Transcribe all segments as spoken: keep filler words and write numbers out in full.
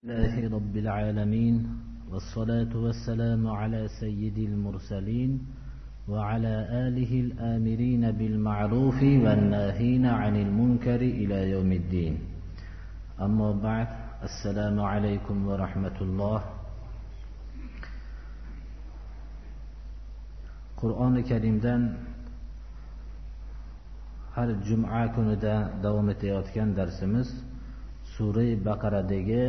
لله رب العالمين والصلاة والسلام على سيد المرسلين وعلى آله الآمرين بالمعروف والناهين عن المنكر إلى يوم الدين. أما بعد، السلام عليكم ورحمة الله. Qur'oni Karimdan har juma kunida davom etayotgan darsimiz Sura Baqaradagi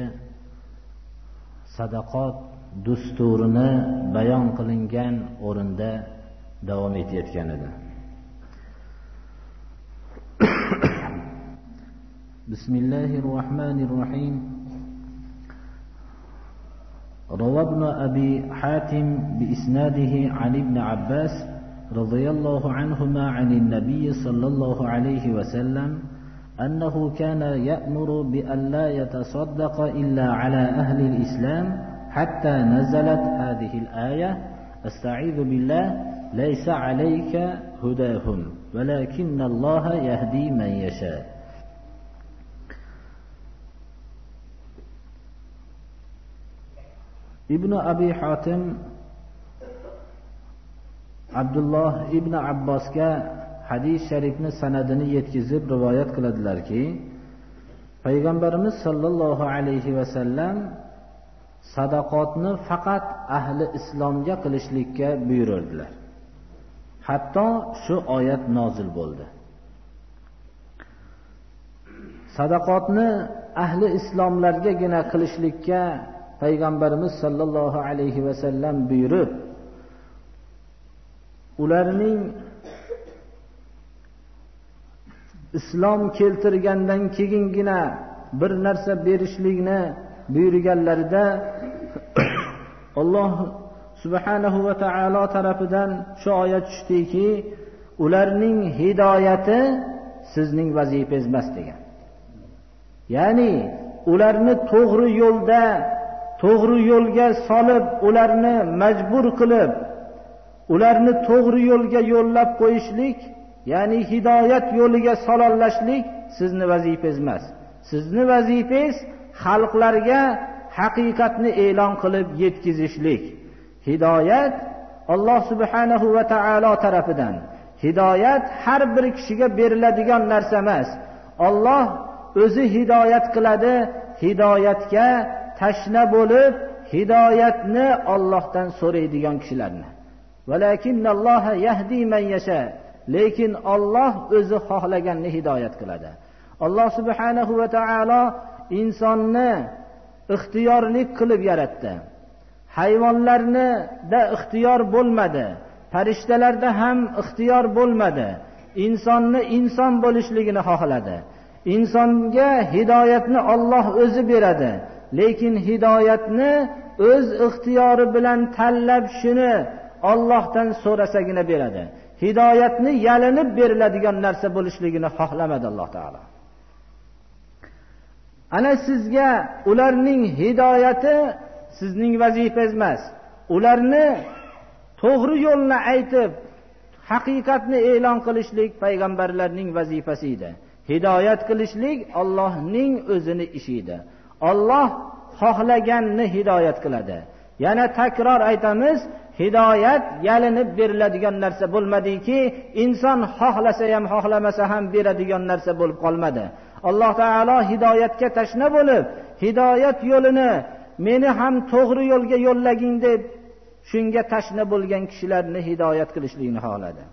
sadaqat dusturini bayon qilingan o'rinda davom etayotgan edi. Bismillahir Rahmanir Rahim. روى ابن أبي حاتم بإسناده عن ابن عباس رضي الله عنهما عن النبي صلى الله عليه وسلم أنه كان يأمر بأن لا يتصدق إلا على أهل الإسلام حتى نزلت هذه الآية: استعيذ بالله ليس عليك هداهم ولكن الله يهدي من يشاء. ibn Abi Hatim Abdulloh ibn Abbosga hadis sharifni sanadini yetkazib rivoyat qiladilarki, Payg'ambarimiz sollallohu alayhi vasallam sadaqotni faqat ahli islomga qilishlikka buyurdilar. Hatto shu oyat nozil bo'ldi. Sadaqotni ahli islomlargagina qilishlikka Payg'ambarimiz sollallohu alayhi vasallam buyurib, ularning islom keltirgandan keyingina bir narsa berishlikni buyurganlarida Alloh subhanahu va taolo tarafidan shu oyat tushdiki, ularning hidoyati sizning vazifangiz emas degan. Ya'ni ularni to'g'ri yo'lda to'g'ri yo'lga solib, ularni majbur qilib, ularni to'g'ri yo'lga yo'llab qo'yishlik, ya'ni hidoyat yo'liga sololashlik sizni vazifangiz emas. Sizni vazifangiz xalqlarga haqiqatni e'lon qilib yetkazishlik. Hidoyat Alloh subhanahu va taolo tarafidan. Hidoyat har bir kishiga beriladigan narsa emas. Alloh o'zi hidoyat qiladi. Hidoyatga tashna bo'lib, hidoyatni Allohdan so'raydigan kishilarni. Valakinnalloha yahdi man yasha. Lekin Alloh o'zi xohlaganni hidoyat qiladi. Alloh subhanahu va taolo insonni ixtiyorlik qilib yaratdi. Hayvonlarni da ixtiyor bo'lmadi. Farishtalarda ham ixtiyor bo'lmadi. Insonni inson bo'lishligini xohladi. Insonga hidoyatni Alloh o'zi beradi. Lekin hidoyatni o'z ixtiyori bilan tanlab shuni Allohdan so'rasagina beradi. Hidoyatni yalinib beriladigan narsa bo'lishligini xohlamadi Alloh taolo. Ana sizga ularning hidoyati sizning vazifangiz emas. Ularni to'g'ri yo'lni aytib, haqiqatni e'lon qilishlik payg'ambarlarning vazifasi edi. Hidoyat qilishlik Allohning o'zini ishi edi. Alloh xohlaganni hidoyat qiladi. Yana takror aytamiz, hidoyat yalinib beriladigan narsa bo'lmadiki, inson xohlasa ham xohlamasa ham beradigan narsa bo'lib qolmadi. Alloh taolo hidoyatga tashna bo'lib, hidoyat yo'lini meni ham to'g'ri yo'lga yo'llaging deb shunga tashna bo'lgan kishilarni hidoyat qilishligini xohladi.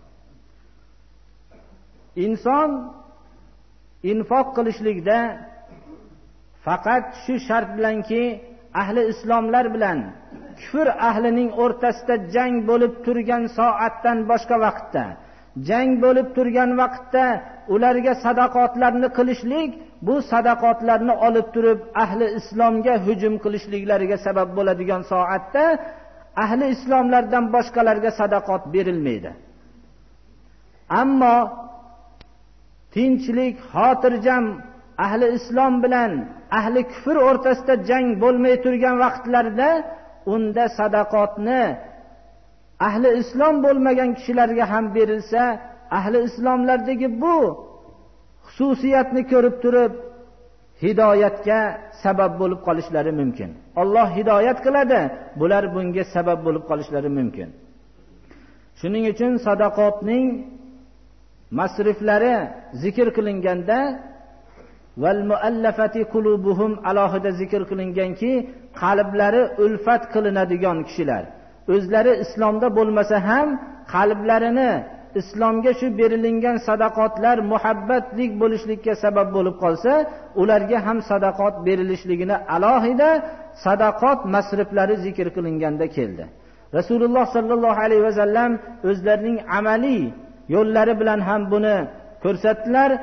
Inson infoq qilishlikda faqat shu shart bilanki, ahli islomlar bilan kufr ahlining o'rtasida jang bo'lib turgan soatdan boshqa vaqtda, jang bo'lib turgan vaqtda ularga sadaqotlarni qilishlik, bu sadaqotlarni olib turib ahli islomga hujum qilishliklariga sabab bo'ladigan soatda ahli islomlardan boshqalarga sadaqot berilmaydi. Ammo tinchlik, xotirjam ahli islom bilan ahli kufr o'rtasida jang bo'lmay turgan vaqtlarda unda sadaqotni ahli islom bo'lmagan kishilarga ham berilsa, ahli islomlardagi bu xususiyatni ko'rib turib hidoyatga sabab bo'lib qolishlari mumkin. Alloh hidoyat qiladi, bular bunga sabab bo'lib qolishlari mumkin. Shuning uchun sadaqotning masriflari zikr qilinganda val muallafati qulubuhum alohida zikr qilinganki, qalblari ulfat qilinadigan kishilar, o'zlari islomda bo'lmasa ham qalblarini islomga shu berilingan sadaqotlar muhabbatlik bo'lishlikka sabab bo'lib qolsa, ularga ham sadaqot berilishligini alohida sadaqot masriflari zikr qilinganda keldi. Rasululloh sallallohu alayhi vasallam o'zlarining amaliy yo'llari bilan ham buni ko'rsatdilar.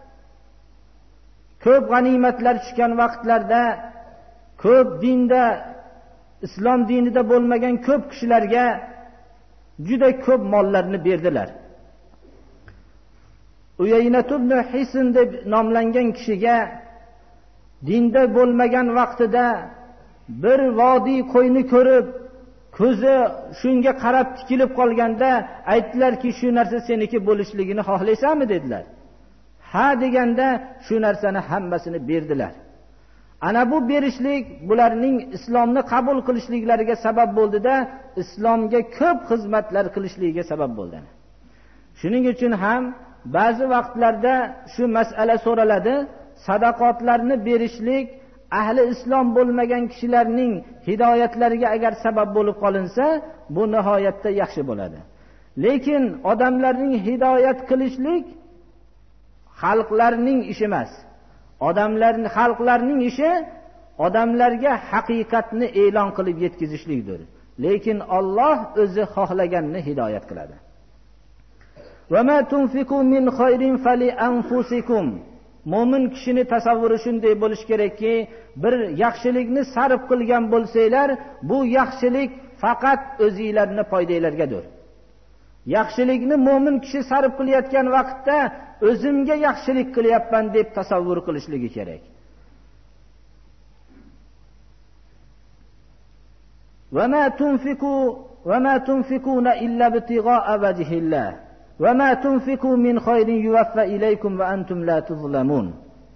Ko'p g'animatlar tushgan vaqtlarda ko'p dinda, islom dinida bo'lmagan ko'p kishilarga juda ko'p mollarni berdilar. Uyaynat ibn Hisn deb nomlangan kishiga dinda bo'lmagan vaqtida bir vodiy qo'yni ko'rib, ko'zi shunga qarab tikilib qolganda aytdilarki, shu narsa seniki bo'lishligini xohlaysanmi dedilar. Ha deganda shu narsani hammasini berdilar. Ana bu berishlik bularning islomni qabul qilishliklariga sabab bo'ldida, islomga ko'p xizmatlar qilishligiga sabab bo'ldi. Shuning uchun ham ba'zi vaqtlarda shu masala so'raladi, sadaqotlarni berishlik ahli islom bo'lmagan kishilarning hidoyatlariga agar sabab bo'lib qolinsa, bu nihoyatda yaxshi bo'ladi. Lekin odamlarning hidoyat qilishlik xalqlarning ishi emas. Odamlarning, xalqlarning ishi odamlarga haqiqatni e'lon qilib yetkazishlikdir. Lekin Alloh o'zi xohlaganini hidoyat qiladi. Va ma tunfiqu min khayrin fali anfusikum. Mo'min kishini tasavvuri shunday bo'lish kerakki, bir yaxshilikni sarf qilgan bo'lsanglar, bu yaxshilik faqat o'zingizlarning foydangizlargadir. Yaxshilikni mo'min kishi sarf qilayotgan vaqtda o'zimga yaxshilik qilyapman deb tasavvur qilishligi kerak. Va ma tunfiqu va ma tunfiquna illa ibtigha'a wajhillah va ma tunfiqu min khayrin yuwaffa ilaykum va antum la tuzlamun.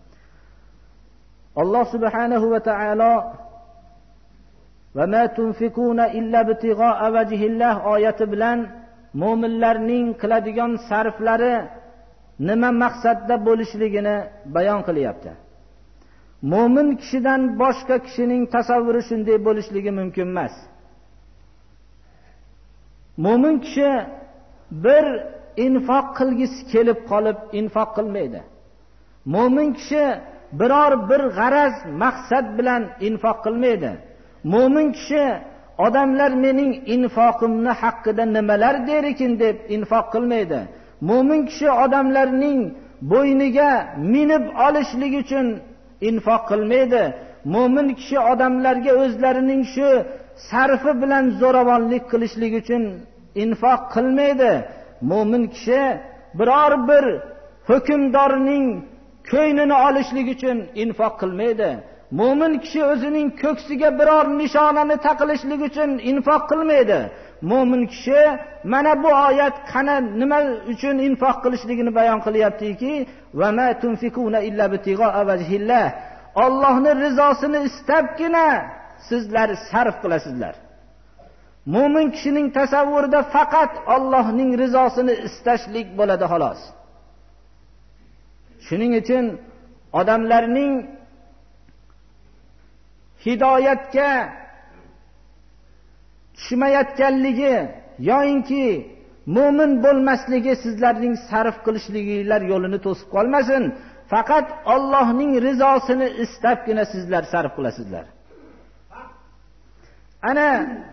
Alloh subhanahu va taolo va ma tunfiquna illa ibtigha'a wajhillah oyati bilan mo'minlarning qiladigan sarflari nima maqsadda bo'lishligini bayon qilyapti. Mo'min kishidan boshqa kishining tasavvuri shunday bo'lishligi mumkin emas. Mo'min kishi bir infoq qilgisi kelib qolib infoq qilmaydi. Mo'min kishi biror bir g'araz maqsad bilan infoq qilmaydi. Mo'min kishi odamlar mening infoqimni haqida nimalar der ekan deb infoq qilmaydi. Mo'min kishi odamlarning bo'yniga minib olishlik uchun infoq qilmaydi. Mo'min kishi odamlarga o'zlarining shu sarfi bilan zo'ravonlik qilishlik uchun infoq qilmaydi. Mo'min kishi biror bir hukmdorning ko'nglini olishlik uchun infoq qilmaydi. Mo'min kishi o'zining ko'ksiga biror nishonani taqilishlik uchun infoq qilmaydi. Mo'min kishi mana bu oyat qana nima uchun infoq qilishligini bayon qilyaptiki, va ma tunfiquna illa ibtigha'a wajhillah. Allohning rizosini istabgina sizlar sarf qilasizlar. Mo'min kishining tasavvurida faqat Allohning rizosini istashlik bo'ladi xolos. Shuning uchun odamlarning hidoyatga tushmayotganligi yoinki mo'min bo'lmasligi sizlarning sarf qilishliginglar yo'lini to'sib qolmasin. Faqat Allohning rizosini istabgina sizlar sarf qilasizlar. Ana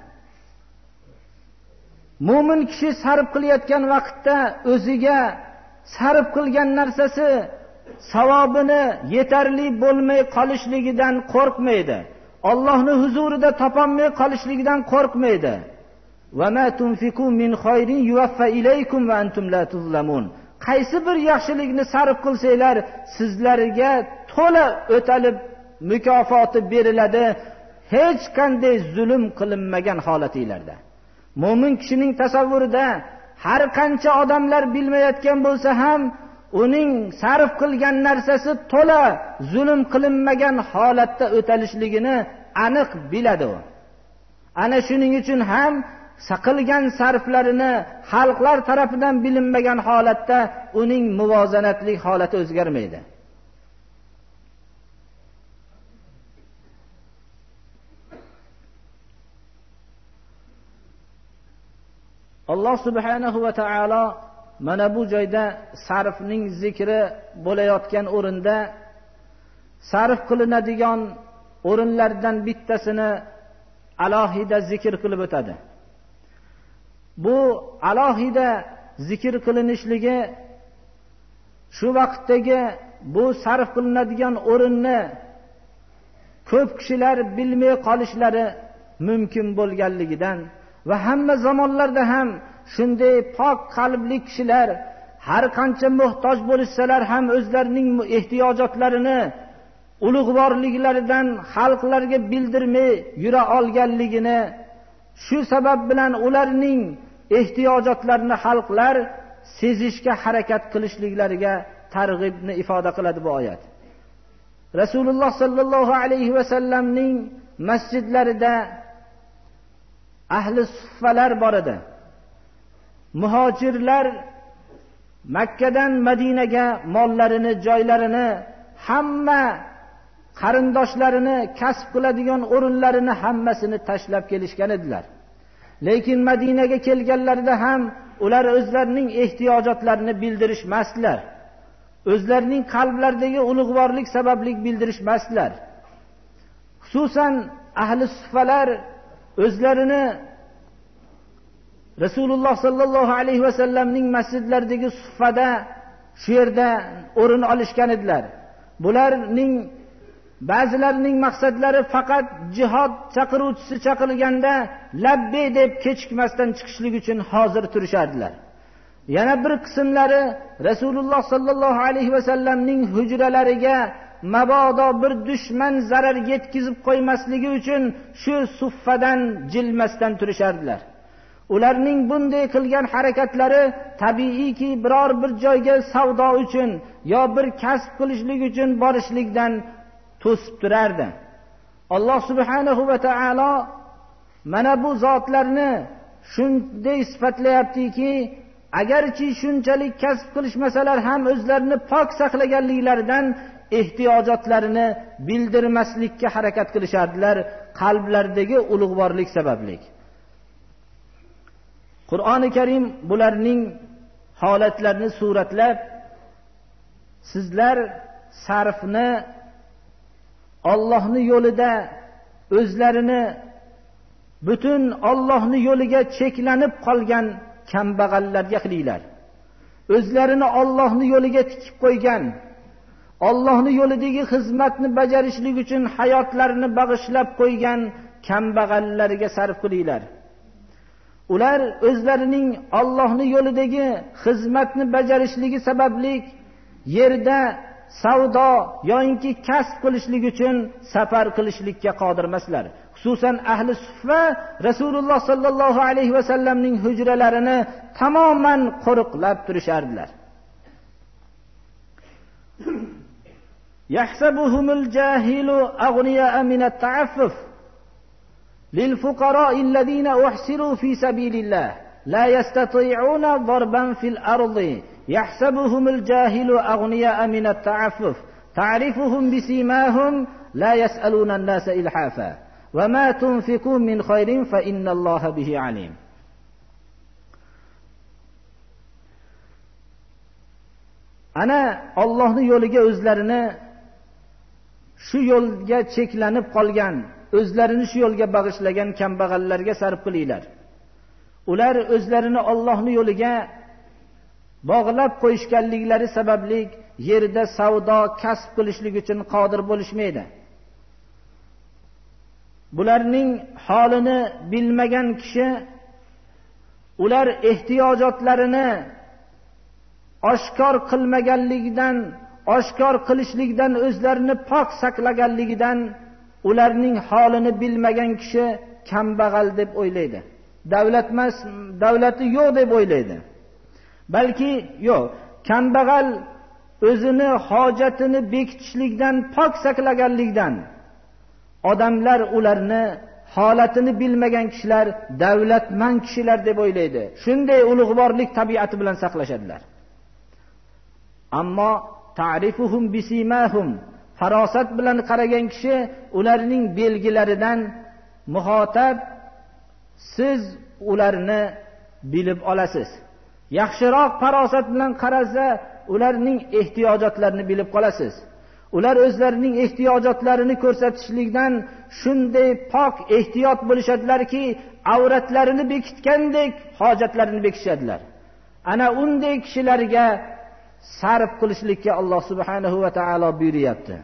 mo'min kishi sarf qilayotgan vaqtda o'ziga sarf qilgan narsasi savobini yetarli bo'lmay qolishligidan qo'rqmaydi. Allohning huzurida topolmay qolishligidan qo'rqmaydi. Va ma tunfiqu min khayrin yuwaffa ilaykum va antum la tuzlamun. Qaysi bir yaxshilikni sarf qilsanglar, sizlarga to'la o'talib mukofoti beriladi, hech qanday zulm qilinmagan holatinglarda. Mo'min kishining tasavvurida har qancha odamlar bilmayotgan bo'lsa ham, uning sarf qilgan narsasi to'la zulm qilinmagan holatda o'talishligini aniq biladi. u ana shuning uchun ham qilgan sarflarini xalqlar tarafidan bilinmagan holatda uning muvozanatli holati o'zgarmaydi. Alloh subhanahu va taolo mana bu joyda sarfning zikri bo'layotgan o'rinda sarf qilinadigan o'rinlardan bittasini alohida zikr qilib o'tadi. Bu alohida zikr qilinishligi shu vaqtdagi bu sarf qilinadigan o'rinni ko'p kishilar bilmay qolishlari mumkin bo'lganligidan va hamma zamonlarda ham shunday pok qalbli kishilar har qancha muhtoj bo'lsalar ham o'zlarining ehtiyojotlarini ulug'vorliklaridan xalqlarga bildirmay yura olganligini, shu sabab bilan ularning ehtiyojotlarini xalqlar sezishga harakat qilishliklariga targ'ibni ifoda qiladi bu oyat. Rasululloh sallallohu alayhi va sallamning masjidlarida ahli suffalar bor edi. Muhojirlar Makkadan Madinaga mollarini, joylarini, hamma qarindoshlarini, kasb qiladigan o'rinlarini hammasini tashlab kelishgan edilar. Lekin Madinaga kelganlarida ham ular o'zlarining ehtiyojotlarini bildirishmasdilar. O'zlarining qalblaridagi ulug'vorlik sababli bildirishmasdilar. Xususan ahli suffalar o'zlarini Rasululloh sallallohu alayhi va sallamning masjidlaridagi suffada shu yerda o'rin olishgan edilar. Bularning ba'zilarining maqsadlari faqat jihad chaqiruvchisi chaqirilganda labbay deb kechikmasdan chiqishlik uchun hozir turishardilar. Yana bir qismlari Rasululloh sallallohu alayhi va sallamning hujralariga mabodo bir dushman zarar yetkazib qo'ymasligi uchun shu suffadan jilmasdan turishardilar. Ularning bunday qilgan harakatlari tabiiyki biror bir joyga savdo uchun yo bir kasb qilishlik uchun borishlikdan to'sib turardi. Alloh subhanahu va taolo mana bu zotlarni shunday sifatlayaptiki, agarchi shunchalik kasb qilishmasalar ham o'zlarini pok saqlaganliklaridan ehtiyojotlarini bildirmaslikka harakat qilishardilar, qalblaridagi ulug'vorlik sababli. Qur'oni Karim bularning holatlarini suratlab, sizlar sarfni Allohning yo'lida o'zlarini butun Allohning yo'liga cheklanib qolgan kambag'allarga qilinglar. O'zlarini Allohning yo'liga tikib qo'ygan, Allohning yo'lidagi xizmatni bajarishlik uchun hayotlarini bag'ishlab qo'ygan kambag'allarga sarf qilinglar. Ular o'zlarining Allohning yo'lidagi xizmatni bajarishligi sababli yerda savdo yoki kasb qilishlik uchun safar qilishlikka qodir emaslar. Xususan ahli suffa Rasululloh sallallohu alayhi va sallamning hujralarini tamoman qo'riqlab turishardilar. Yahsabuhumul jahilu aghniya min at-ta'affuf للفقراء الذين أحسروا في سبيل الله لا يستطيعون ضربا في الأرض يحسبهم الجاهل أغنياء من التعفف تعرفهم بسيماهم لا يسألون الناس إلحافا وما تنفقوا من خير فإن الله به عليم. Ana Allohning yo'liga o'zlarini shu yo'lga cheklanib qolgan, o'zlarini shu yo'lga bag'ishlagan kambag'allarga sarf qilinglar. Ular o'zlarini Allohning yo'liga bog'lab qo'yishganliklari sababli yerda savdo kasb qilishlik uchun qodir bo'lishmaydi. Bularning holini bilmagan kishi ular ehtiyojotlarini oshkor qilmaganligidan, oshkor qilishlikdan o'zlarini pok saqlaganligidan ularning holini bilmagan kishi kambag'al deb o'ylaydi. Davlatmas, davlati yo'q deb o'ylaydi. Balki yo'q, kambag'al o'zini hojatini bekitishlikdan pok saqlaganlikdan odamlar ularni holatini bilmagan kishilar davlatmand kishilar deb o'ylaydi. Shunday ulug'vorlik tabiati bilan saqlashadilar. Ammo ta'rifuhum bisimahum, farosat bilan qaragan kishi ularning belgilaridan muhotab, siz ularni bilib olasiz. Yaxshiroq farosat bilan qarasa, ularning ehtiyojotlarini bilib qolasiz. Ular o'zlarining ehtiyojotlarini ko'rsatishlikdan shunday pok ehtiyot bo'lishadilarki, avratlarini bekitgandek hojatlarini bekitishadilar. Ana unday kishilarga sarf qilishlikka Alloh subhanahu va taolo buyuryapti.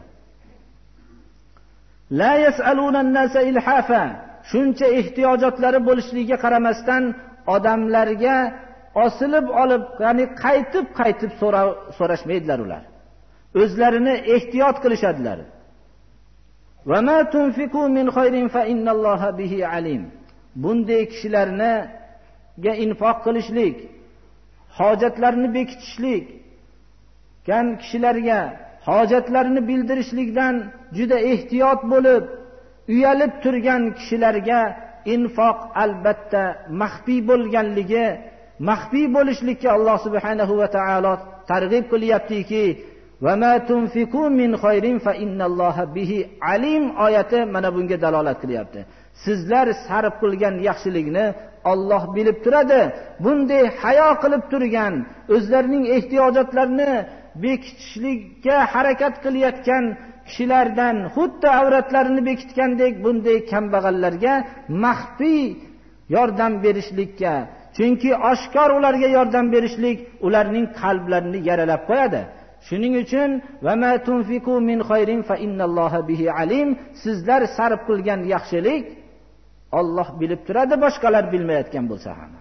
La yas'aluna an-nasa ilhafa. Shuncha ehtiyojotlari bo'lishligiga qaramasdan odamlarga osilib olib, ya'ni qaytib-qaytib so'rashmaydilar ular. O'zlarini ehtiyot qilishadilar. Va ma tunfiqu min khayrin fa innalloha bihi alim. Bunday kishilarga infoq qilishlik, hojatlarini bekitishlik, kan kishilarga hojatlarini bildirishlikdan juda ehtiyot bo'lib, uyalib turgan kishilarga infoq albatta maxfiy bo'lganligi, maxfiy bo'lishlikka Alloh subhanahu va taolo targ'ib qilyaptiki, va ma tunfiqu min khayrin fa innalloha bihi alim oyati mana bunga dalolat qilyapti. Sizlar sarf qilgan yaxshilikni Alloh bilib turadi. Bunday hayo qilib turgan, o'zlarining ehtiyojotlarini bekitishlikka harakat qilayotgan kishilardan xuddi avratlarini bekitgandek bunday kambag'allarga maxfiy yordam berishlikka, chunki oshkor ularga yordam berishlik ularning qalblarini yaralab qo'yadi. Shuning uchun va ma tunfiqu min khayrin fa innalloha bihi alim, sizlar sarf qilgan yaxshilik Alloh bilib turadi, boshqalar bilmayotgan bo'lsa ham.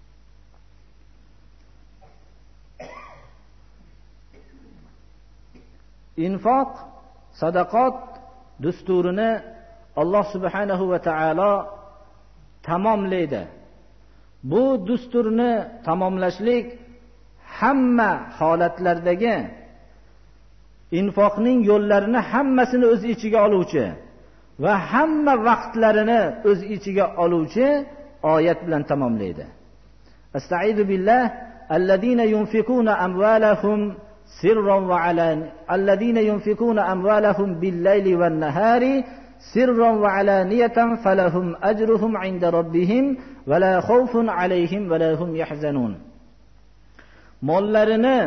Infoq, sadaqat dasturini Alloh subhanahu va taolo tamomlaydi. Bu dasturni tamomlashlik hamma holatlardagi infoqning yo'llarini hammasini o'z ichiga oluvchi va hamma vaqtlarini o'z ichiga oluvchi oyat bilan tamomlaydi. Astaizu billah alladina yunfiquna amwalahum sirran va alan alladina yunfiquna amwalahum bil-layli wan-nahari sirran va alaniyatan falahum ajruhum 'inda rabbihim va la khawfun 'alayhim va la hum yahzanun. Mollarini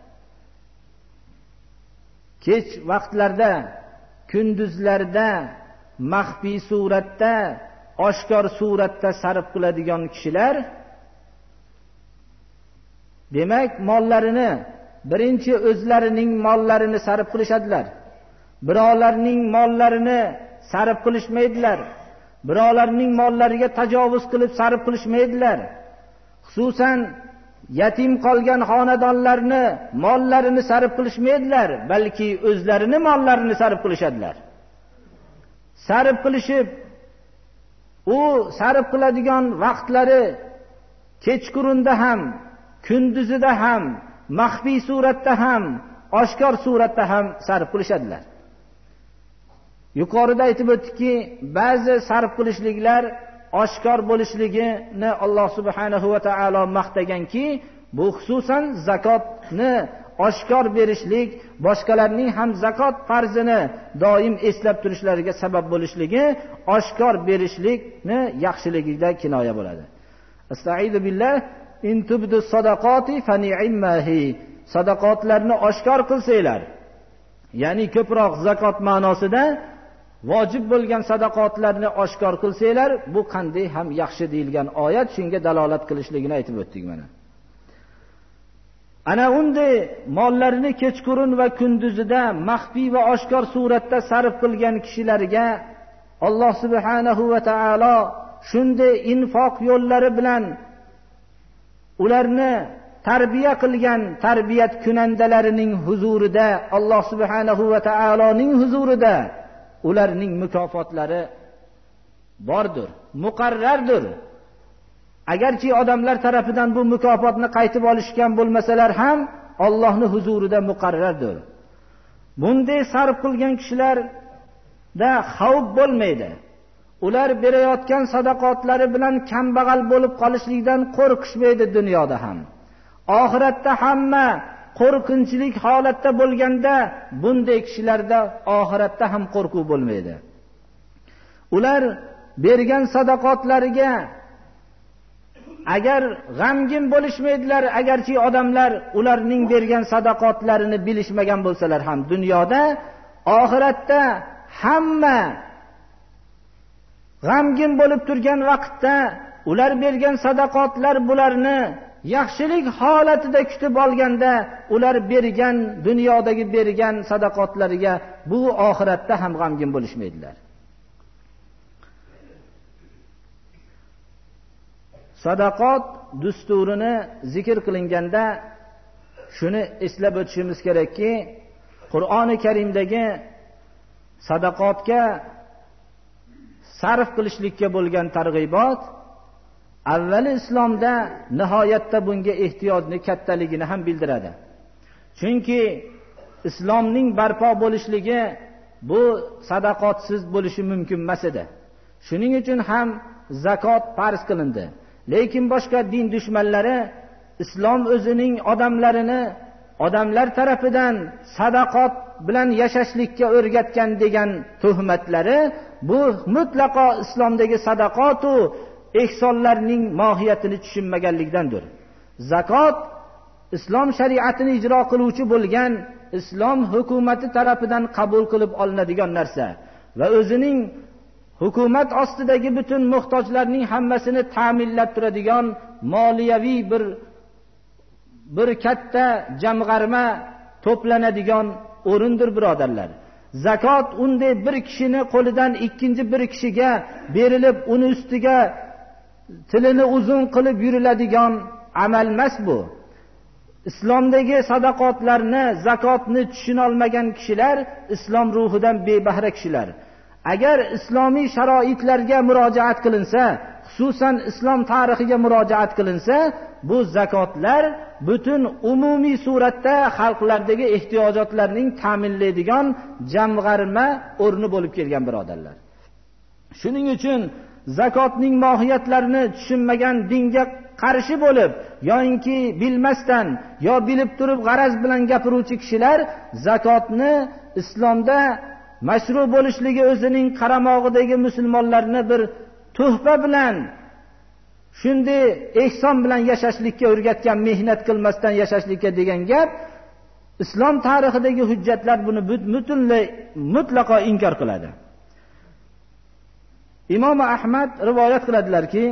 kech vaqtlarda, kunduzlarda, maxfiy suratda, oshkor suratda sarf qiladigan kishilar, demak, mollarini birinchi o'zlarining mollarini sarf qilishadilar. Birovlarning mollarini sarf qilishmaydilar. Birovlarning mollariga tajovuz qilib sarf qilishmaydilar. Xususan yatim qolgan xonadonlarni mollarini sarf qilishmaydilar, balki o'zlarini mollarini sarf qilishadilar. Sarf qilishib, u sarf qiladigan vaqtlari kechqurunda ham, kunduzida ham, maxfiy suratda ham, oshkor suratda ham sarf qilishadilar. Yuqorida aytib o'tdikki, ba'zi sarf qilishliklar oshkor bo'lishligini Alloh subhanahu va taolo maqtaganki, bu xususan zakotni oshkor berishlik, boshqalarning ham zakot farzini doim eslab turishlariga sabab bo'lishligi oshkor berishlikni yaxshiligida kinoya bo'ladi. Astaizu billah in tubdu sadaqati fa ni'mahi. Sadaqotlarni oshkor qilsanglar, ya'ni ko'proq zakot ma'nosida vojib bo'lgan sadaqotlarni oshkor qilsanglar, bu qanday ham yaxshi deyilgan oyat shunga dalolat qilishligini aytib o'tdik mana. Ana unday mollarini kechqurun va kunduzida maxfiy va oshkor suratda sarf qilgan kishilarga Alloh subhanahu va taolo shunday infoq yo'llari bilan ularni tarbiya qilgan tarbiyat kunandalarining huzurida, Alloh subhanahu va taoloning huzurida ularning mukofotlari bordir, muqarrardir. Agarchi odamlar tarafidan bu mukofotni qaytib olishgan bo'lmasalar ham, Allohning huzurida muqarrardir. Bunday sarf qilgan kishilarda xavf bo'lmaydi. Ular berayotgan sadaqatlari bilan kambag'al bo'lib qolishlikdan qo'rqishmaydi dunyoda ham. Oxiratda hamma qo'rqinchlik holatda bo'lganda bunday kishilarda oxiratda ham qo'rquv bo'lmaydi. Ular bergan sadaqatlariga agar g'amgin bo'lishmaydilar, agarchi odamlar ularning bergan sadaqatlarini bilishmagan bo'lsalar ham, dunyoda, oxiratda hamma g'amgin bo'lib turgan vaqtda ular bergan sadaqatlar bularni yaxshilik holatida kutib olganda, ular bergan dunyodagi bergan sadaqatlariga bu oxiratda ham g'amgin bo'lishmaydilar. Sadaqat dasturini zikr qilinganda shuni eslab o'tishimiz kerakki, Qur'oni Karimdagi sadaqatga sarf qilishlikka bo'lgan targ'ibot avvali islomda nihoyatda bunga ehtiyojni kattaligini ham bildiradi. Chunki islomning barpo bo'lishligi bu sadaqatsiz bo'lishi mumkin emas edi. Shuning uchun ham zakot farz qilindi. Lekin boshqa din dushmanlari islom o'zining odamlarini odamlar tarafidan sadaqat bilan yashashlikka o'rgatgan degan tuhmatlari bu mutlaqo islomdagi sadaqat u ehsonlarning mohiyatini tushunmaganlikdandir. Zakot islom shariatini ijro qiluvchi bo'lgan islom hukumati tarafidan qabul qilib olinadigan narsa va o'zining hukumat ostidagi butun muhtojlarning hammasini ta'minlab turadigan moliyaviy bir bir katta jamg'arma to'planadigan o'rindir, birodarlar. Zakot unday bir kishini qo'lidan ikkinchi bir kishiga berilib, uni ustiga tilini uzun qilib yuriladigan amal emas bu. Islomdagi sadaqatlarni, zakotni tushuna olmagan kishilar islom ruhidan bebahra kishilar. Agar islomiy sharoitlarga murojaat qilinsa, xususan islom tarixiga murojaat qilinsa, bu zakotlar butun umumiy suratda xalqlardagi ehtiyojotlarning ta'minlaydigan jamg'arma o'rni bo'lib kelgan, birodarlar. Shuning uchun zakotning mohiyatlarini tushunmagan, dinga qarshi bo'lib yoki bilmasdan yo bilib turib g'araz bilan gapiruvchi kishilar zakotni islomda mashru bo'lishligi o'zining qaramog'idagi musulmonlarni bir tuhfa bilan, shunday ehson bilan yashashlikka o'rgatgan, mehnat qilmasdan yashashlikka degan gap, islom tarixidagi hujjatlar buni butunlay mutlaqo inkor qiladi. Imom Ahmad rivoyat qiladilarki,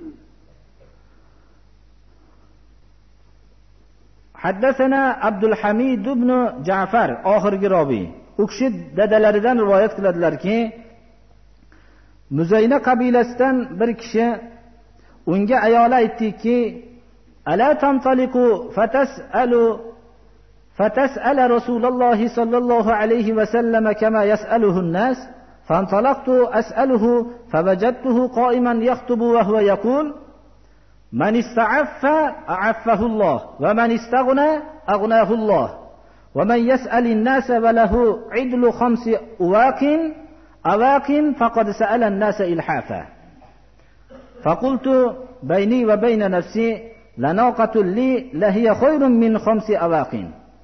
Haddathana Abdul Hamid ibn Ja'far, oxirgi roviy. U kishi dadalaridan rivoyat qiladilarki, Muzayna qabilasidan bir kishi unga ayoli aytdiki, ala tantaliqu fatas'alu fatas'ala Rasululloh sallallohu alayhi va sallam kama yas'aluhu an-nas, fantalaqtu as'aluhu fawajadtuhu qa'iman yaktubu wa huwa yaqul man ista'affa a'affahu Allah wa man istaghna aghnahu Allah wa man yas'al an-nasa wa lahu 'idlu khamsi awaqin awaqin faqad sa'ala an-nasa ilhafa. فقلت بيني وبين نفسي لناقة لي لهي خير من خمس أواق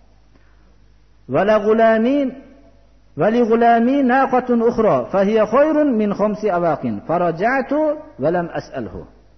ولغلامين ولغلامي ناقة أخرى فهي خير من خمس أواق فرجعت ولم أسأله.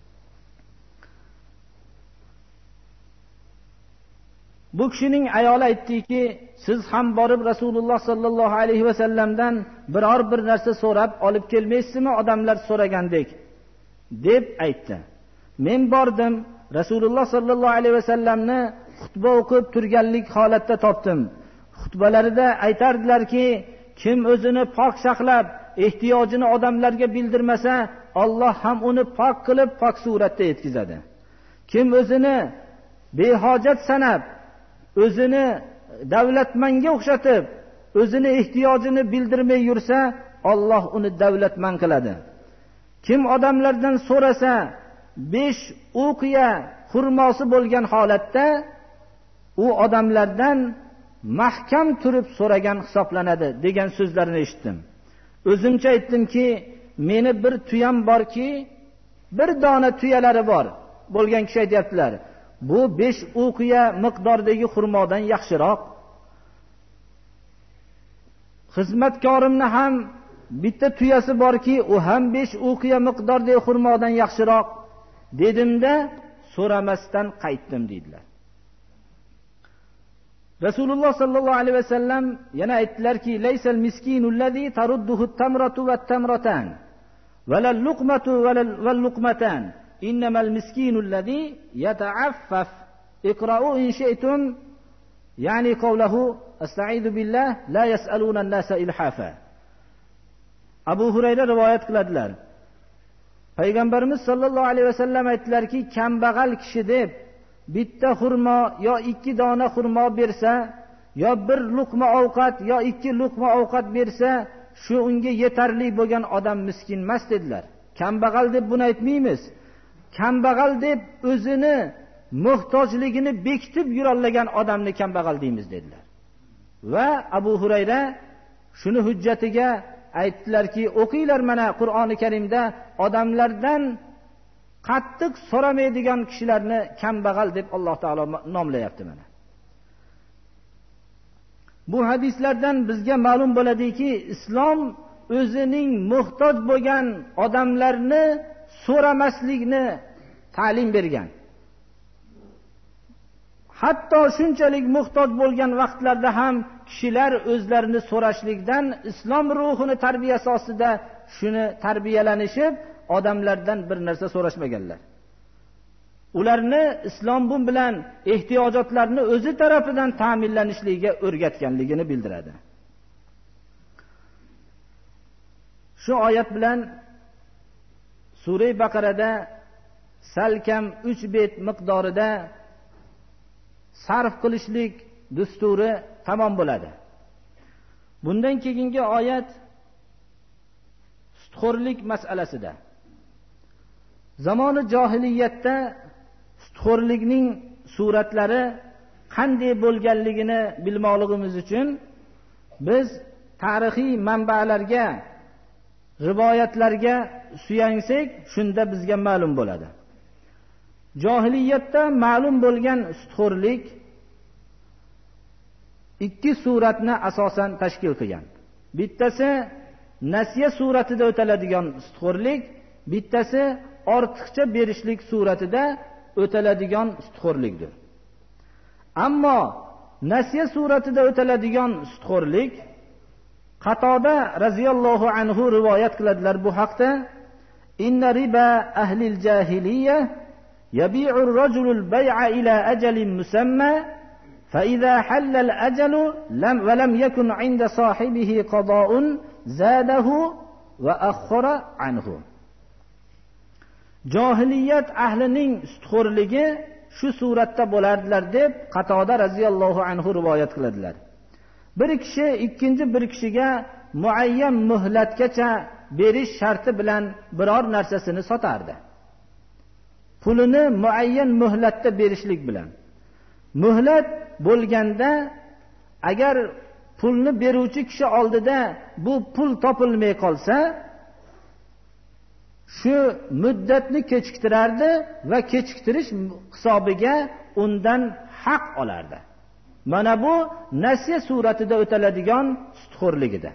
Bu kishining ayoli aytdiki, siz ham borib Rasululloh sallallohu alayhi va sallamdan biror bir narsa so'rab olib kelmaysizmi, odamlar so'ragandek deb aytdi. Men bordim, Rasululloh sallallohu alayhi va sallamni xutba o'qib turganlik holatda topdim. Xutbalarida aytardilarki, kim o'zini pok saqlab, ehtiyojini odamlarga bildirmasa, Alloh ham uni pok qilib, pok suratda yetkazadi. Kim o'zini behojat sanab, o'zini davlatmanga o'xshatib, o'zini ehtiyojini bildirmay yursa, Alloh uni davlatman qiladi. Kim odamlardan so'rasa, besh uqiya xurmosi bo'lgan holatda u odamlardan mahkam turib so'ragan hisoblanadi degan so'zlarini eshitdim. O'zimcha aytdimki, meni bir tuyam borki, bir dona tuyalari bor bo'lgan kishi aytibdilar, bu besh uqiya miqdordagi xurmodan yaxshiroq. Xizmatkorimni ham bitta tuyasi borki, u ham besh uqiya miqdordagi xurmodan yaxshiroq dedimda, so'ramasdan qaytdim dedilar. Rasululloh sallallohu alayhi vasallam yana aytdilarki, laysal miskinul ladzi tarudduhu at-tamratu wat-tamratan wala al-luqmatu wala al-luqmatan innamal miskinul ladzi yata'affaf. Iqra'u in shi'tum, ya'ni qawluhu asta'izu billah la yas'aluna an-nasa ilhafa. Abu Hurayra rivoyat qiladilar. Payg'ambarimiz sallallohu alayhi vasallam aytdilarki, kambag'al kishi deb bitta xurmo yo ikki dona xurmo bersa, yo bir luqma ovqat yo ikki luqma ovqat bersa, shu unga yetarli bo'lgan odam miskin emas dedilar. Kambag'al deb buni aytmaymiz. Kambag'al deb o'zini muhtojligini bekitib yurolgan odamni kambag'al deymiz dedilar. Va Abu Hurayra shuni hujjatiga aytdilarki, o'qinglar mana Qur'oni Karimda odamlardan qattiq so'ramaydigan kishilarni kambag'al deb Alloh taolo nomlayapti mana. Bu hadislardan bizga ma'lum bo'ladiki, islom o'zining muhtoj bo'lgan odamlarni so'ramaslikni ta'lim bergan. Hatto shunchalik muhtoj bo'lgan vaqtlarda ham kishilar o'zlarini so'rashlikdan islom ruhini tarbiyasi ostida shuni tarbiyalanishib, odamlardan bir narsa so'rashmaganlar. Ularni islom bu bilan ehtiyojotlarni o'zi tarafidan ta'minlanishligiga o'rgatganligini bildiradi. Shu oyat bilan Sura Baqarada salkam uch bet miqdorida sarf qilishlik dasturi tamom bo'ladi. Bundan keyingi oyat sutxo'rlik masalasida. Zamoni johiliyatda sutxo'rlikning suratlari qanday bo'lganligini bilmoqligimiz uchun biz tarixiy manbalarga, rivoyatlarga suyansak, shunda bizga ma'lum bo'ladi. Johiliyatda ma'lum bo'lgan sutxo'rlik ikki suratni asosan tashkil qilgan. Bittasi nasiya suratida o'taladigan sutxo'rlik, bittasi ortiqcha berishlik suratida o'taladigan sutxo'rlikdir. Ammo nasiya suratida o'taladigan sutxo'rlik Qatoda radhiyallohu anhu rivoyat qiladilar bu haqda. Inna riba ahlil jahiliyya yabi'u ar-rajulu al-bay'a ila ajalin musamma fa idha halla al-ajalu lam wa lam yakun 'inda sahibihi qada'un zadahu wa akhkhara anhu. Johiliyat ahlining sutxo'rligi shu suratda bo'lardilar deb Qatoda radhiyallohu anhu rivoyat qiladilar. Bir kishi ikkinchi bir kishiga muayyan muhlatgacha berish sharti bilan biror narsasini sotardi. Pulini muayyan muhlatda berishlik bilan. Muhlat bo'lganda agar pulni beruvchi kishi oldida bu pul topilmay qolsa, shu muddatni kechiktirardi va kechiktirish hisobiga undan haq olardi. Mana bu nasiya suratida o'taladigan sutxo'rligida.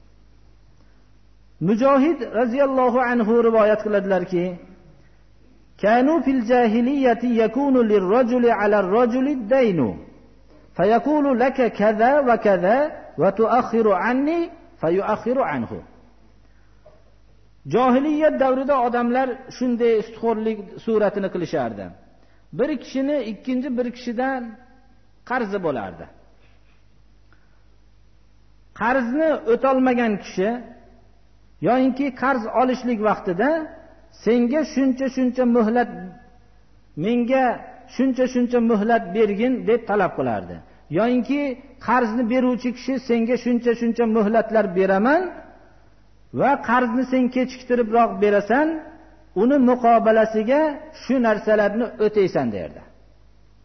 Mujohid radhiyallohu anhu rivoyat qiladilarki, kanu fil jahiliyati yakunu lirrajuli ala ar-rajuli ad-daynu fayaqulu laka kaza va kaza va tu'akhiru anni fayu'akhiru anhu. Johiliyat davrida odamlar shunday sutxo'rlik suratini qilishardi. Bir kishini ikkinchi bir kishidan qarzi bo'lardi. Qarzni o'tolmagan kishi yoki qarz olishlik vaqtida senga shuncha shuncha muhlat, menga shuncha shuncha muhlat bergin deb talab qilardi. Yoki qarzni beruvchi kishi senga shuncha shuncha muhlatlar beraman va qarzni sen kechiktiribroq berasan, uni muqobalasiga shu narsalarni o'taysan derdi.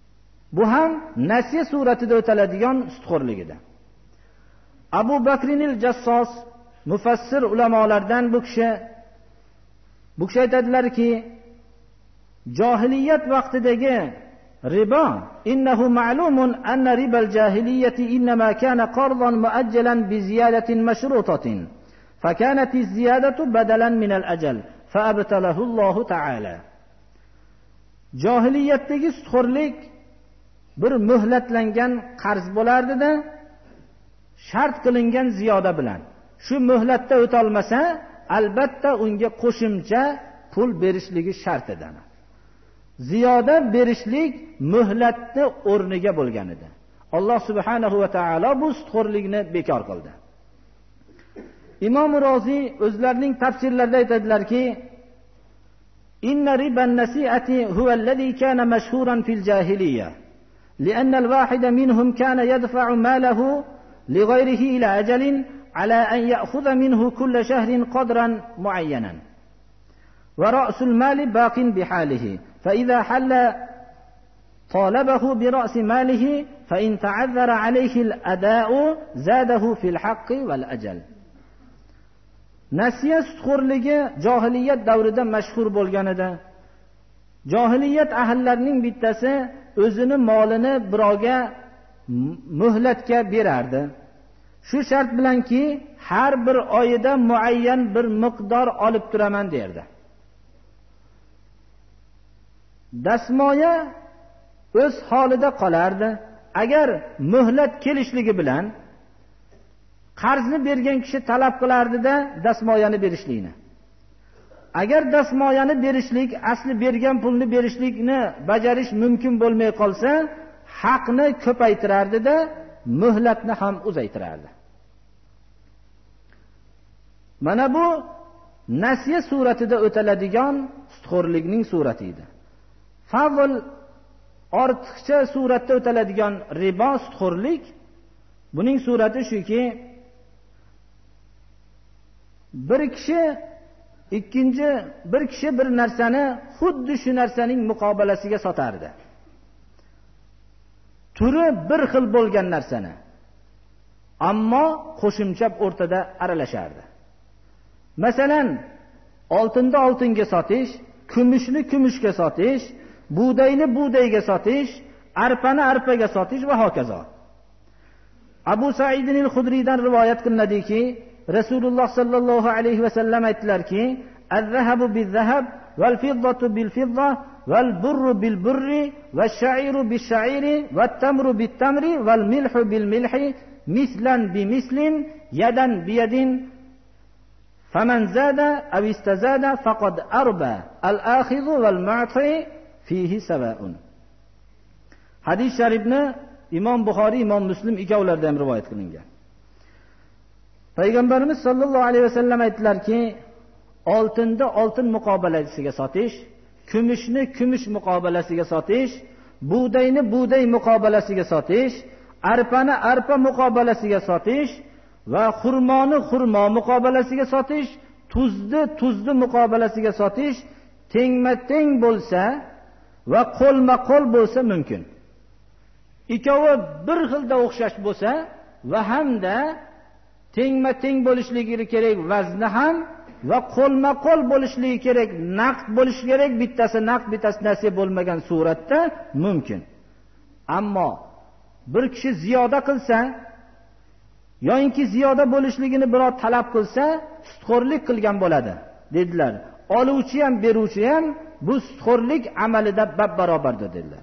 Bu ham nasiya suratida o'taladigan sutxo'rligidir. Abu Bakrinil Jassos mufassir ulamolardan bu kishi bu kishi aytadilarki, jahiliyat vaqtidagi ribo innahu ma'lumun anna ribal jahiliyati innama kana qardan muajjalan bi ziyadatin mashrutatin fakanat az-ziyadatu badalan min al-ajal fa'abtalahu Allahu ta'ala. Jahiliyatdagi sutxo'rlik bir muhlatlangan qarz bo'lardi-da, shart qilingan ziyoda bilan. Shu muhlatda o'ta olmasa, albatta unga qo'shimcha pul berishligi shart edi. Ziyoda berishlik muhlatni o'rniga bo'lgan edi. Alloh subhanahu va taolo bu sutxo'rlikni bekor qildi. Imom Rozi o'zlarining tafsirlarida aytadilarki, inna riban nasi'ati huwa alladhi kana mashhuran fil jahiliyya لأن الواحد منهم كان يدفع ماله لغيره إلى أجل على أن يأخذ منه كل شهر قدرا معينا ورأس المال باق بحاله فإذا حل طالبه برأس ماله فإن تعذر عليه الأداء زاده في الحق والأجل. Nasiya sutxo'rligi jahiliyat davrida mashhur bo'lgan edi. Jahiliyat ahllarining bittasi o'zini molini birovga muhlatga berardi. Shu shart bilanki, har bir oyida muayyan bir miqdor olib turaman derdi. Dasmoya o'z holida qolardi. Agar muhlat kelishligi bilan qarzni bergan kishi talab qilardi-da dasmoyani berishlikni. Agar dasmoyani berishlik, asli bergan pulni berishlikni bajarish mumkin bo'lmay qolsa, haqni ko'paytirardi-da, muhlatni ham uzaytirardi. Mana bu nasiya suratida o'taladigan sutxo'rlikning surati edi. Favl ortiqcha suratda o'taladigan ribo sutxo'rlik, buning surati shuki, bir kishi ikkinchi bir kishi bir narsani xuddi shu narsaning muqobalasiga sotardi. Turi bir xil bo'lgan narsani, ammo qo'shimcha o'rtada aralashardi. Masalan, oltinni oltinga sotish, kumushni kumushga sotish, bug'doyni bug'doyga sotish, arpani arpaga sotish va hokazo. Abu Sa'id al-Khudriydan rivoyat qilinadiki, Rasululloh sallallohu alayhi va sallam aytdilarki, "Az-zahabu biz-zahab val-fiddatu bil-fidda val-burru bil-burri vash-sha'iru bish-sha'iri wat-tamru bit-tamri val-milhu bil-milhi mislan bi-mislin yadan bi-yadin faman zada aw istazada faqad arba al-akhidhu wal-mu'ti fihi sawa'un." Hadis sharifni Imom Buxoriy, Imom Muslim ikkovlaridan ham rivoyat qilingan. Payg'ambarimiz sollallohu alayhi vasallam aytdilarki, oltinni oltin muqobalasiga sotish, kumushni kumush muqobalasiga sotish, bug'doyni bug'doy muqobalasiga sotish, arpani arpa muqobalasiga sotish va xurmoni xurmo muqobalasiga sotish, tuzni tuzni muqobalasiga sotish tengma-teng bo'lsa va qo'lma-qo'l bo'lsa mumkin. Ikkovi bir xilda o'xshash bo'lsa va hamda tengma-teng bo'lishligi kerak vazni ham va qo'lma-qo'l bo'lishligi kerak, naqd bo'lishi kerak, bittasi naqd, bittasi nasiya bo'lmagan suratda mumkin. Ammo bir kishi ziyoda qilsa yoki ziyoda bo'lishligini birov talab qilsa, sutxo'rlik qilgan bo'ladi, dedilar. Oluvchi ham, beruvchi ham bu sutxo'rlik amalida bab-barobardir dedilar.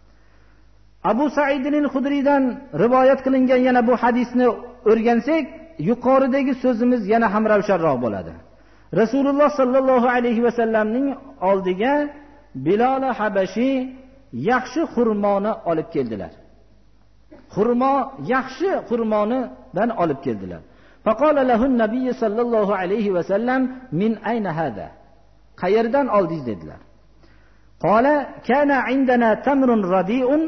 Abu Sa'id al-Khudriydan rivoyat qilingan yana bu hadisni o'rgansak, yuqoridagi so'zimiz yana ham ravshanroq bo'ladi. Rasululloh sallallohu alayhi va sallamning oldiga Bilal Habashi yaxshi xurmoni olib keldilar. Xurmo yaxshi xurmonidan olib keldilar. Faqala lahu an-nabiy sallallohu alayhi va sallam min ayna hada? Qayerdan oldingiz dedilar. Qala kana indana tamrun radi'un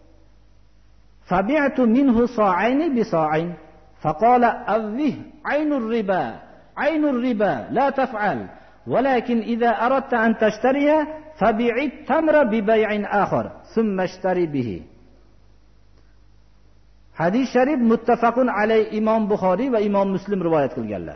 fabi'tu minhu sa'ayn bi sa'ayn. فقال أوه عين الربا عين الربا لا تفعل ولكن إذا أردت أن تشتري فبيع التمر ببيع آخر ثم اشتري به Hadis sharif muttafaqun alay, Imom Buxoriy va Imom Muslim rivoyat qilganlar.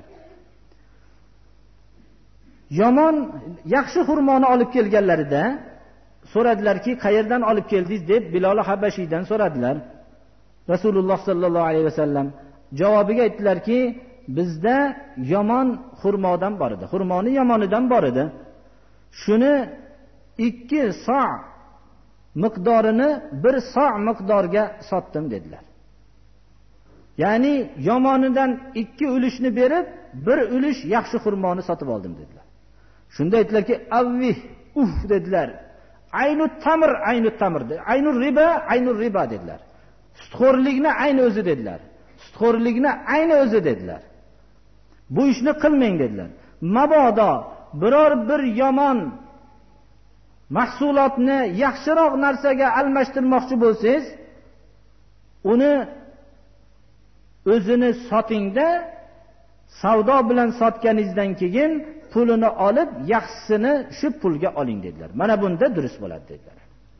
Yomon, yaxshi xurmoni olib kelganlarida so'radilarki, qayerdan olib keldingiz deb Bilol Habashiydan so'radilar. Rasululloh sallallohu alayhi vasallam javobiga aytdilarki, bizda yomon xurmodan bor edi. Xurmoni yomonidan bor edi. Shuni ikki so' miqdorini bir so' miqdorga sotdim dedilar. Ya'ni yomonidan ikki ulushni berib, bir ulush yaxshi xurmoni sotib oldim dedilar. Shunda aytdilarki, avvih, uf dedilar. Aynut tamr, aynut tamr. Aynur riba, aynur riba dedilar. Sutxo'rlikni ayni o'zi dedilar. Sutxo'rlikni ayni o'zi dedilar. Bu ishni qilmang dedilar. Mabodo biror bir yomon mahsulotni yaxshiroq narsaga almashtirmoqchi bo'lsangiz, uni o'zini sotingda, savdo bilan sotganingizdan keyin pulini olib, yaxshisini shu pulga oling dedilar. Mana bunda durust bo'ladi dedilar.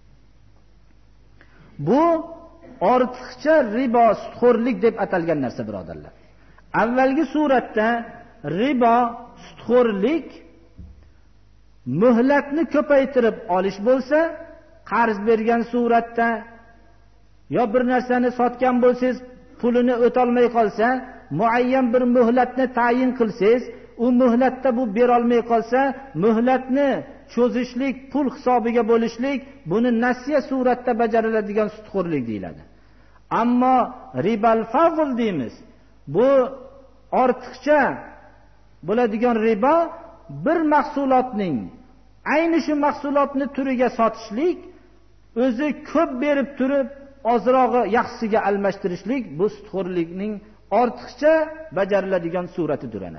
Bu ortiqcha ribo, sutxo'rlik deb atalgan narsa, birodarlar. Avvalgi suratda ribo, sutxo'rlik muhlatni ko'paytirib olish bo'lsa, qarz bergan suratda yo bir narsani sotgan bo'lsangiz, pulini o'tolmay qolsa, muayyan bir muhlatni tayin qilsangiz, u muhlatda bu berolmay qolsa, muhlatni cho'zishlik, pul hisobiga bo'lishlik, buni nasiya suratda bajariladigan sutxo'rlik deyiladi. Ammo ribal fazl deymiz. Bu ortiqcha bo'ladigan ribo, bir mahsulotning ayni shu mahsulotni turiga sotishlik, o'zi ko'p berib turib ozrog'i yaxshisiga almashtirishlik, bu sutxo'rlikning ortiqcha bajariladigan suratidir ana.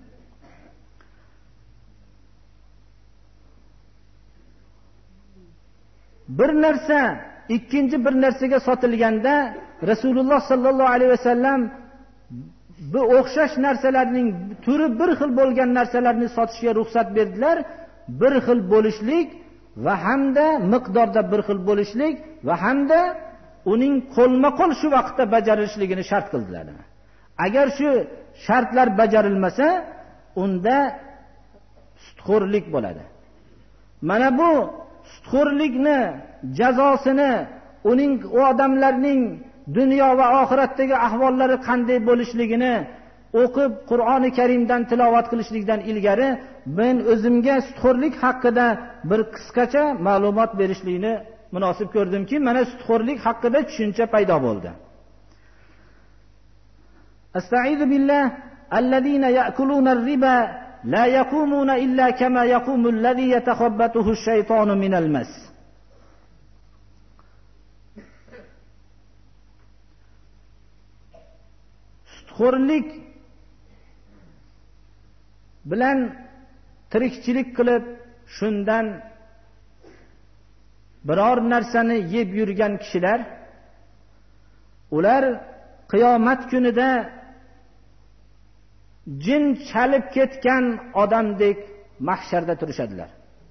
Bir narsa ikkinchi bir narsaga sotilganda Rasululloh sallallohu alayhi vasallam bu o'xshash narsalarning turi bir xil bo'lgan narsalarni sotishga ruxsat berdilar. Bir xil bo'lishlik va hamda miqdorda bir xil bo'lishlik va hamda uning qo'lma-qo'l shu vaqtda bajarilishligini shart qildilar. Agar shu shartlar bajarilmasa, unda sutxo'rlik bo'ladi. Mana bu sutxo'rlikni jazosini, uning u odamlarning dunyo va oxiratdagi ahvollari qanday bo'lishligini o'qib, Qur'oni Karimdan tilovat qilishlikdan ilgari men o'zimga sutxo'rlik haqida bir qisqacha ma'lumot berishlikni munosib ko'rdimki, mana sutxo'rlik haqida tushuncha paydo bo'ldi. Astaizu billah, allazina ya'kuluna ar-riba la yaqumuna illa kama yaqumu allazi yatakhabbathu ash-shaytanu minal mas. Sutxo'rlik bilan tirikchilik qilib, shundan biror narsani yeb yurgan kishilar, ular qiyomat kunida jin chalib ketgan odamdek mahsharda turishadilar.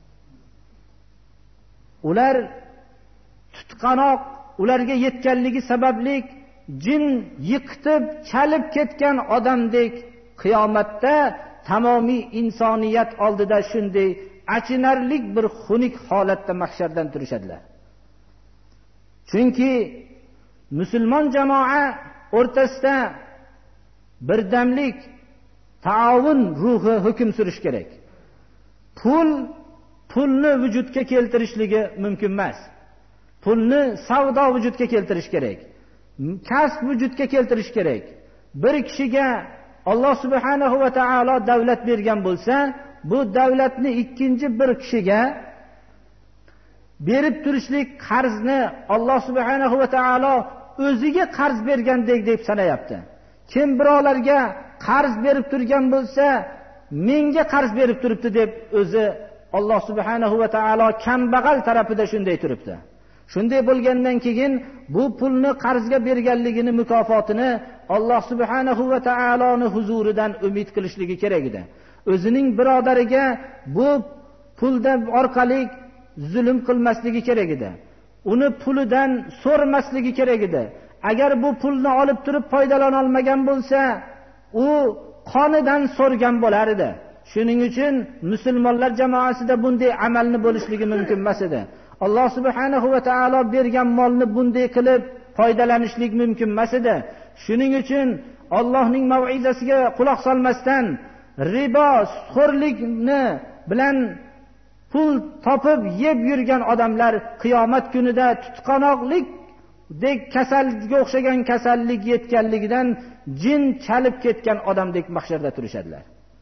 Ular tutqanoq, ularga yetganligi sababli jin yiqitib chalib ketgan odamdek qiyomatda tamomiy insoniyat oldida shunday achinarlik bir xunuk holatda mahshardan turishadilar. Chunki musulmon jamoa o'rtasida birdamlik, taovun ruhi hukm surish kerak. Pul pulni vujudga keltirishligi mumkin emas. Pulni savdo vujudga keltirish kerak. Kasb vujudga keltirish kerak. Bir kishiga Alloh subhanahu va taolo davlat bergan bo'lsa, bu davlatni ikkinchi bir kishiga berib turishlik qarzni Alloh subhanahu va taolo o'ziga qarz bergandek deb sanayapti. Kim birovlarga qarz berib turgan bo'lsa, menga qarz berib turibdi deb o'zi Alloh subhanahu va taolo kambag'al tarafida shunday turibdi. Shunday bo'lgandan keyin bu pulni qarzga berganligini mukofotini Alloh subhanahu va taoloning huzuridan umid qilishligi kerak edi. O'zining birodariga bu puldan orqali zulm qilmasligi kerak edi. Uni pulidan so'rmasligi kerak edi. agar bu pulni olib turib foydalana olmagan bo'lsa, u qonidan so'rgan bo'lar edi. Shuning uchun musulmonlar jamoasida bunday amalni bo'lishligi mumkin emas edi. Alloh subhanahu va taolo bergan molni bunday qilib foydalanishlik mumkin emas edi. Shuning uchun Allohning mav'izasiga quloq solmasdan ribo, xo'rlikni bilan pul topib yeb yurgan odamlar qiyomat kunida tutqanoqlik dek kasalga o'xshagan kasallik yetganligidan jin chalib ketgan odamdek mahsharda turishadilar.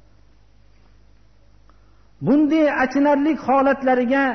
Bunday achinarli holatlariga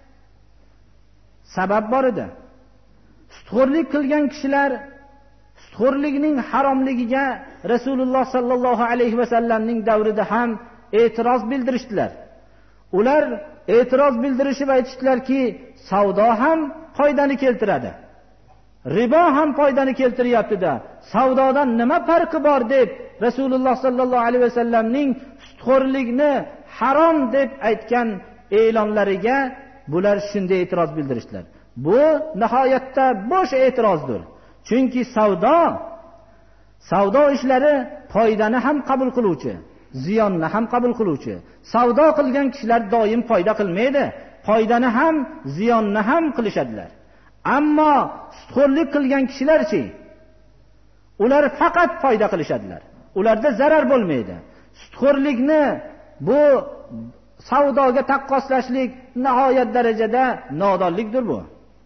sabab bor edi. Sutxo'rlik qilgan kishilar sutxo'rlikning haromligiga Rasululloh sallallohu alayhi va sallamning davrida ham e'tiroz bildirishdilar. Ular e'tiroz bildirishib aytishdilarki, savdo ham foydani keltiradi. Ribo ham foydani keltiryapti-da. Savdodan nima farqi bor deb Rasululloh sallallohu alayhi va sallamning sutxo'rlikni harom deb aytgan e'lonlariga bular shunday e'tiroz bildirishdilar. Bu nihoyatda bo'sh e'tirozdir. Chunki savdo savdo ishlari foydani ham qabul qiluvchi, ziyonni ham qabul qiluvchi. Savdo qilgan kishilar doim foyda qilmaydi, foydani ham, ziyonni ham qilishadilar. Ammo sutxo'rlik qilgan kishilarchi, ular faqat foyda qilishadilar. Ularda zarar bo'lmaydi. Sutxo'rlikni bu savdoga taqqoslashlik nihoyat darajada nodonlikdir bu.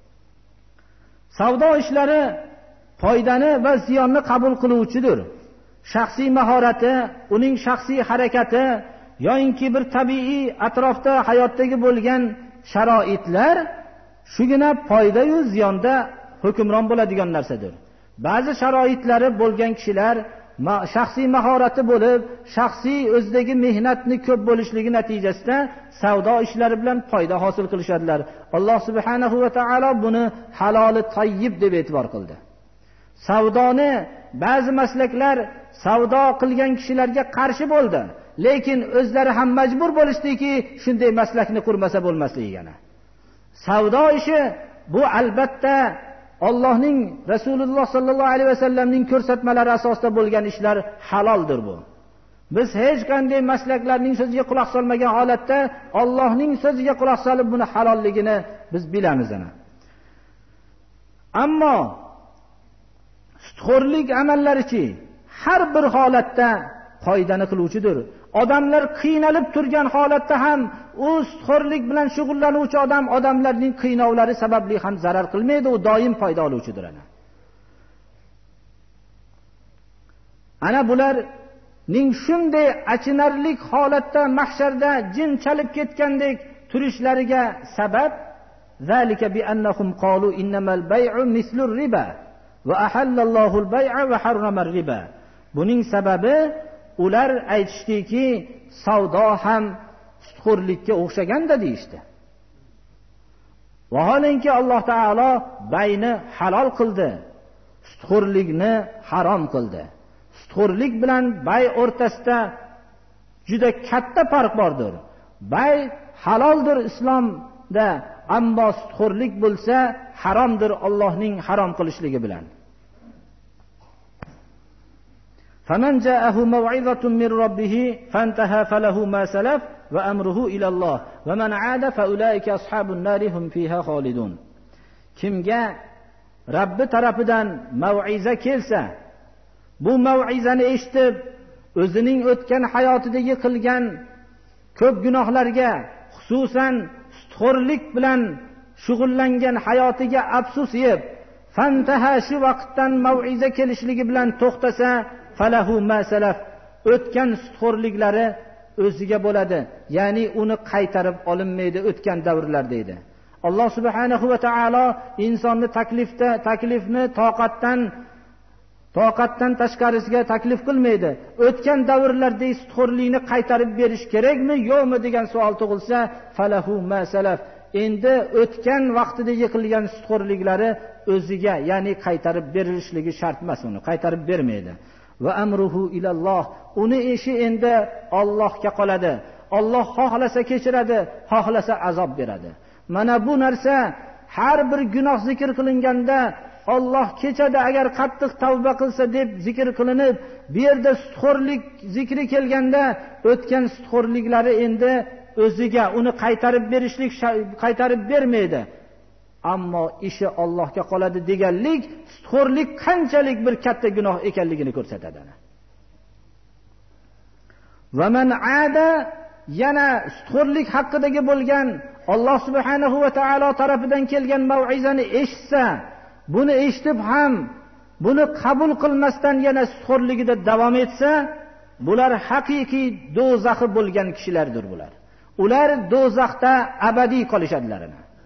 Savdo ishlari foydani va ziyonni qabul qiluvchidir. Shaxsiy mahorati, uning shaxsiy harakati yoki bir tabiiy atrofda hayotdagi bo'lgan sharoitlar shugina foyda va ziyonda hukmron bo'ladigan narsadir. Ba'zi sharoitlari bo'lgan kishilar shaxsiy mahorati bo'lib, shaxsiy o'zidagi mehnatni ko'p bo'lishligi natijasida savdo ishlari bilan foyda hosil qilishadilar. Alloh subhanahu va taolo buni halol tayyib deb e'tibor qildi. Savdoni ba'zi maslaklar savdo qilgan kishilarga qarshi bo'ldi, lekin o'zlari ham majbur bo'lishdiki, shunday maslakni qurmasa bo'lmasligini. Savdo ishi bu albatta Allohning Rasululloh sallallohu alayhi va sallamning ko'rsatmalari asosida bo'lgan ishlar haloldir bu. Biz hech qanday maslaklarning so'ziga quloq solmagan holatda Allohning so'ziga quloq solib buni halolligini biz bilamiz ana. Ammo sutxo'rlik amallarichi har bir holatda foydani qiluvchidir. Odamlar qiynalib turgan holatda ham u sutxo'rlik bilan shug'ullanuvchi odam odamlarning qiynovlari sababli ham zarar qilmaydi, u doim foyda oluvchidir ana. Ana bularning shunday achinarli holatda mahsharda jin chalib ketgandek turishlariga sabab zalika bi annahum qalu innamal bay'u mislur riba va ahallallohu al-bay'a va harrama ar-riba. Buning sababi ular aytishdiki, savdo ham sutxo'rlikka o'xshaganda deyishdi. Vaholanki Alloh taolo bayni halol qildi, sutxo'rlikni harom qildi. Sutxo'rlik bilan bay o'rtasida juda katta farq bordir. Bay haloldir islomda, ammo sutxo'rlik bo'lsa haromdir Allohning harom qilishligi bilan. فمن جاءه موعظة من ربه فانتهى فله ما سلف وأمره إلى الله ومن عاد فأولئك أصحاب النار هم فيها خالدون. Kimga Rabbi tarafidan mav'iza kelsa, bu mav'izani eshitib o'zining o'tgan hayotidagi qilgan ko'p gunohlarga, xususan sutxo'rlik bilan shug'ullangan hayotiga afsus yeb, fantaha shu vaqtdan mav'iza kelishligi bilan to'xtasa, falahu ma salaf, o'tgan sutxo'rliklari o'ziga bo'ladi, ya'ni uni qaytarib olinmaydi o'tgan davrlar deydi. Alloh subhanahu va taolo insonni taklifda taklifni toqatdan toqatdan tashqarisiga taklif qilmaydi. O'tgan davrlardagi sutxo'rlikni qaytarib berish kerakmi, yo'qmi degan savol tug'ilsa, falahu ma salaf, endi o'tgan vaqtida yiqilgan sutxo'rliklari o'ziga, ya'ni qaytarib berilishligi shart emas, uni qaytarib bermaydi. Va amruhu ilalloh, uni ishi endi Allohga qoladi. Alloh xohlasa kechiradi, xohlasa azob beradi. Mana bu narsa har bir gunoh zikr qilinganda Alloh kechada agar qattiq tavba qilsa deb zikr qilinib, bu yerda sutxo'rlik zikri kelganda o'tgan sutxo'rliklari endi o'ziga uni qaytarib berishlik qaytarib bermaydi. Ammo ishi Allohga qoladi deganlik sutxo'rlik qanchalik bir katta gunoh ekanligini ko'rsatadi. Va man aada, yana sutxo'rlik haqidagi bo'lgan Alloh subhanahu va taolo tarafidan kelgan mau'izani eshitsa, buni eshitib ham buni qabul qilmasdan yana sutxo'rligida davom etsa, bular haqiqiy do'zaxi bo'lgan kishilardir bular. Ular do'zaxda abadiy qolishadilar.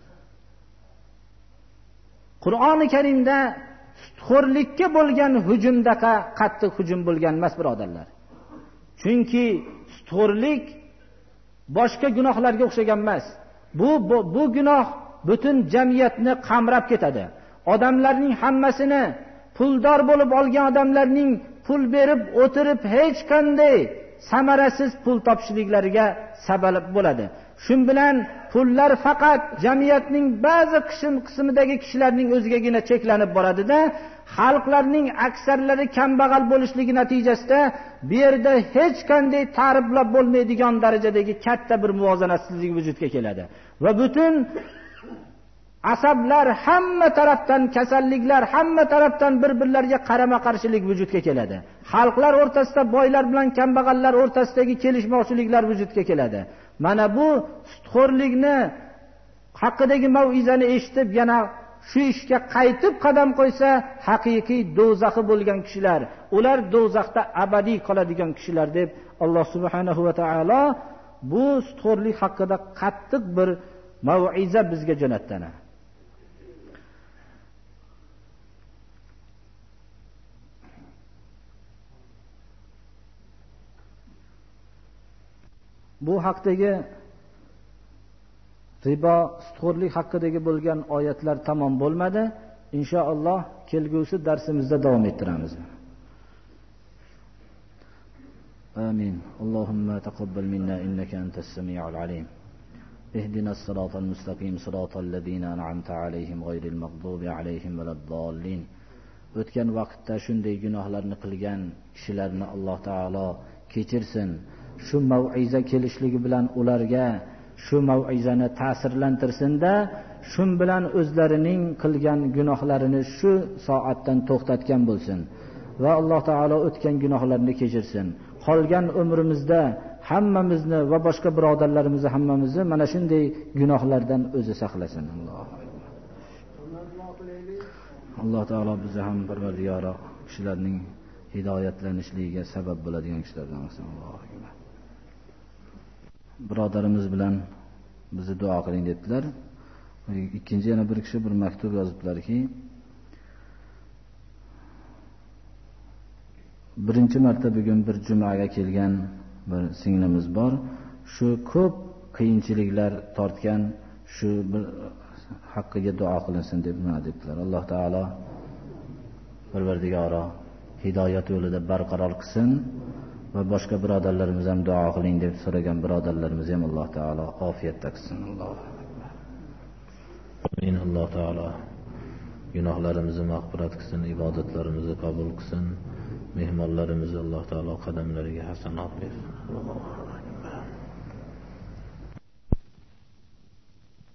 Qur'oni Karimda sutxo'rlikka bo'lgan hujumdaqa qattiq hujum bo'lgan emas, birodarlar. Chunki sutxo'rlik boshqa gunohlarga o'xshagan emas. Bu, bu bu gunoh butun jamiyatni qamrab ketadi. Odamlarning hammasini, puldor bo'lib olgan odamlarning pul berib o'tirib hech qanday samarasiz pul topishliklariga sabab bo'ladi. Shun bilan pullar faqat jamiyatning ba'zi qism qismidagi kishilarning o'zigagina cheklanib boradida, xalqlarning aksarlari kambag'al bo'lishligi natijasida bu yerda hech qanday ta'riflab bo'lmaydigan darajadagi katta bir muvozanatsizlik vujudga keladi va butun asablar, hamma tarafdan kasalliklar, hamma tarafdan bir-birlariga qarama-qarshilik vujudga keladi. Xalqlar o'rtasida boylar bilan kambag'allar o'rtasidagi kelishmovchiliklar vujudga keladi. Mana bu sutxo'rlikni haqidagi mau'izani eshitib yana shu ishga qaytib qadam qo'ysa, haqiqiy do'zaxi bo'lgan kishilar, ular do'zaxda abadiy qoladigan kishilar deb Alloh subhanahu va taolo bu sutxo'rlik haqida qattiq bir mau'iza bizga jo'natdi. Bu haqdagi ribo, sutxo'rlik haqidagi bo'lgan oyatlar tamom bo'lmadi. Inshaalloh kelgusi darsimizda davom ettiramiz. Amin. Allohumma taqabbal minna innaka antas samiul alim. Ihdinas siratal mustaqim, siratal ladzina an'amta alayhim ghayril maghdubi alayhim waladdallin. O'tgan vaqtda shunday gunohlarni qilgan kishilarni Alloh taolo kechirsin. Shu mau'iza kelishligi bilan ularga shu mau'izani ta'sirlantirsin-da, shun bilan o'zlarining qilgan gunohlarini shu soatdan to'xtatgan bo'lsin va Alloh taolo o'tgan gunohlarni kechirsin. Qolgan umrimizda hammamizni va boshqa birodarlarimizni hammamizni mana shunday gunohlardan o'zi saqlasin. Alloh taolo bizni ham Parvardigoro kishilarning hidoyatlanishligiga sabab bo'ladigan kishilardan bo'lsin. Allohga birodarimiz bilan bizni duo qiling dedilar. Ikkinchi yana bir kishi bir maktub yozibdilarki, birinchi marta bugun bir jumaga kelgan bir singlimiz bor. Shu ko'p qiyinchiliklar tortgan, shu bir haqqiga duo qilinsin deb nima dedilar. Alloh taolo Parvardigoro hidoyat yo'lida barqaror qilsin. Va boshqa birodarlarimiz ham duo qiling deb so'ragan birodarlarimiz ham Alloh taolo ofiyatda qilsin. Alloh amin. Alloh taolo gunohlarimizni mag'firat qilsin, ibodatlarimizni qabul qilsin. Mehmonlarimizni Alloh taolo qadamlariga hasanat bersin.